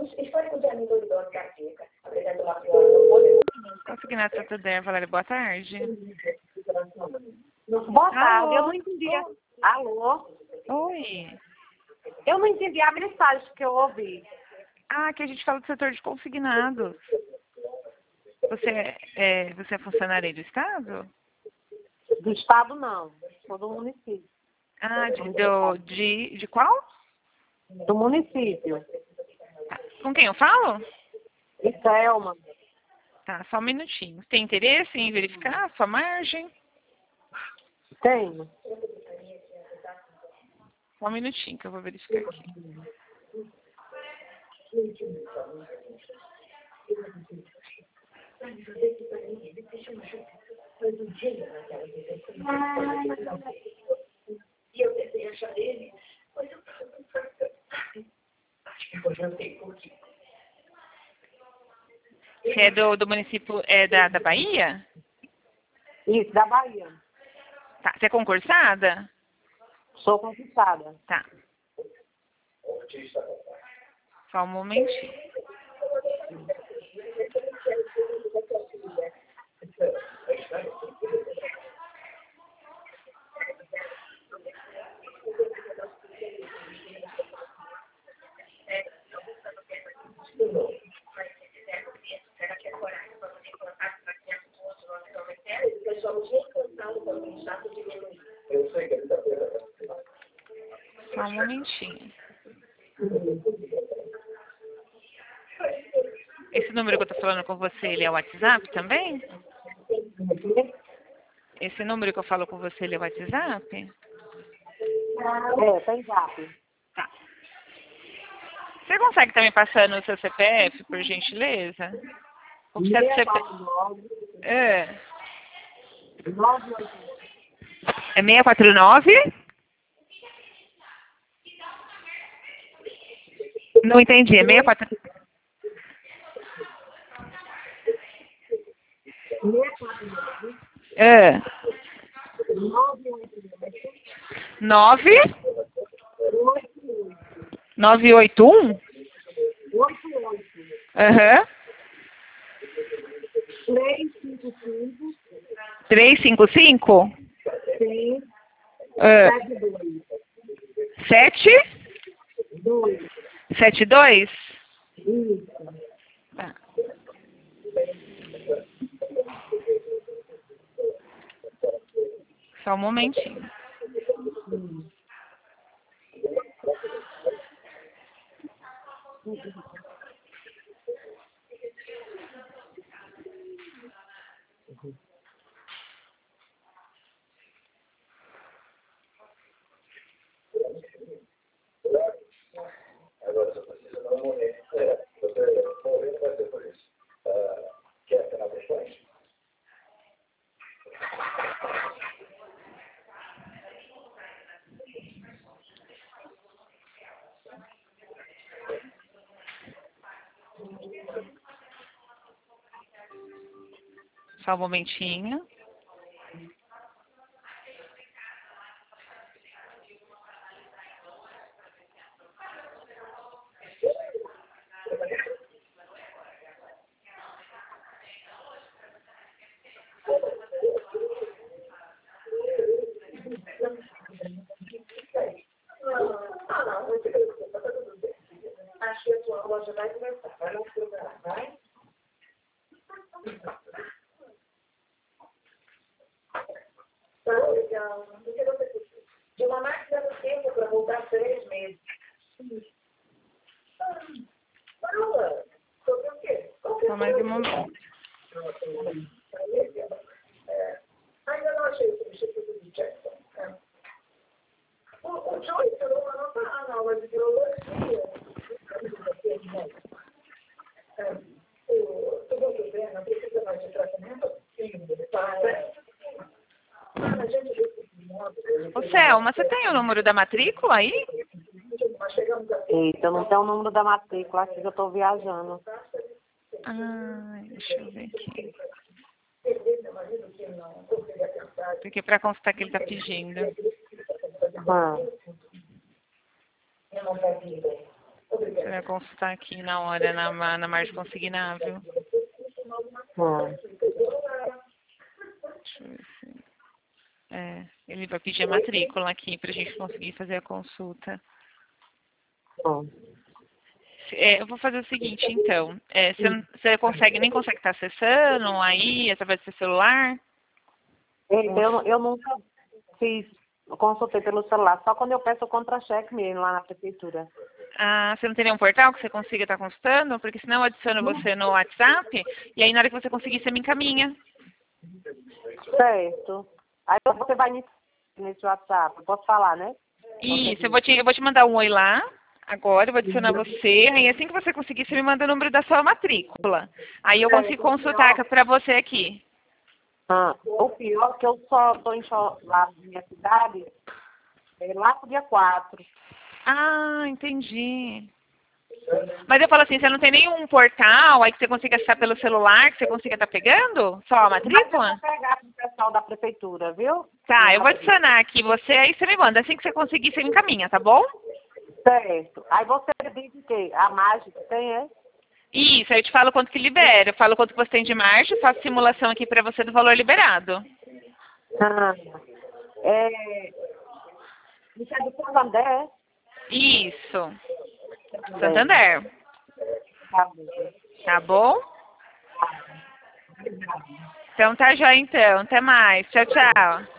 histórico de amiloidose cardíaca, apresenta uma piora no fôlego. Consignato Santander, Valéria, boa tarde. Boa tarde, eu Alô? não entendi. Alô? Oi. Eu não entendi a mensagem que eu ouvi. Ah, aqui a gente fala do setor de consignados. Você é funcionária aí do Estado? Do estado, não. Sou do município. Ah, de qual? Do município. Com quem eu falo? Iselma. Tá, só um minutinho. Tem interesse em verificar a sua margem? Tenho. Só um minutinho que eu vou verificar aqui. E eu tentei achar ele, mas eu acho que eu jantei por aqui. Você é do município da Bahia? Isso, da Bahia. Tá, você é concursada? Sou conquistada. Tá. Só um momentinho. Só um momentinho. Esse número que eu tô falando com você, ele é o WhatsApp também? Esse número que eu falo com você, ele é o WhatsApp? Tem zap. Tá. Você consegue estar me passando o seu CPF, por gentileza? O que é do CPF? 649 É 98 É 649? Não entendi, é 64... 649 É. 9? 981? 88 Aham. 355 355? 6 É. 72 7? 2. 72? Isso. Tá. Só um momentinho. Agora, se eu preciso dar um momento, você não vai ser por isso. Quer canal questões? Só um momentinho. Não, não se preocupa, tá tudo bem. Acho que a sua loja vai começar. Vai lá procurar, vai? Tá legal. Porque você precisa de uma máquina do tempo para voltar 3 meses. Fala. Sobre o quê? Só mais um momento. Ainda não achei o substituto de Jackson. O Joey tirou uma nota A na aula de biologia. Tu vai ver, não precisa mais de tratamento? Sim, a gente viu que Ô, Selma, você tem o número da matrícula aí? nós chegamos a Eita, eu não tenho o número da matrícula aqui que eu tô viajando. Deixa eu ver aqui. perder meu marido que não conseguia pensar. Porque para constar que ele tá pedindo. Ah. Eu não fazia ideia. Você vai consultar aqui na hora, na margem consignável. Deixa eu ver se... ele vai pedir a matrícula aqui pra gente conseguir fazer a consulta. Eu vou fazer o seguinte, então. Você nem consegue estar acessando aí, através do seu celular? Eu nunca consultei pelo celular, só quando eu peço o contra-cheque mesmo lá na prefeitura. Ah, você não tem nenhum portal que você consiga estar consultando? Porque senão eu adiciono você no WhatsApp e aí na hora que você conseguir, você me encaminha. Certo. Aí você vai nesse WhatsApp, eu posso falar, né? Isso, eu vou te mandar um oi lá. Agora eu vou adicionar você, aí assim que você conseguir, você me manda o número da sua matrícula. Aí eu consigo consultar para você aqui. O pior é que eu só estou lá na minha cidade lá pro dia 4. Ah, entendi. Mas eu falo assim, você não tem nenhum portal aí que você consiga acessar pelo celular, que você consiga estar pegando? Só a matrícula? Eu vou pegar pro pessoal da prefeitura, viu? Tá, eu vou adicionar aqui você, aí você me manda. Assim que você conseguir, você me encaminha, tá bom? Certo. Aí você diz o quê? A margem que tem, é? Isso, aí eu te falo quanto que libera. Eu falo quanto que você tem de margem, faço simulação aqui pra você do valor liberado. Isso é do Santander? Isso. Santander. Tá bom? Então tá joia então. Até mais. Tchau, tchau.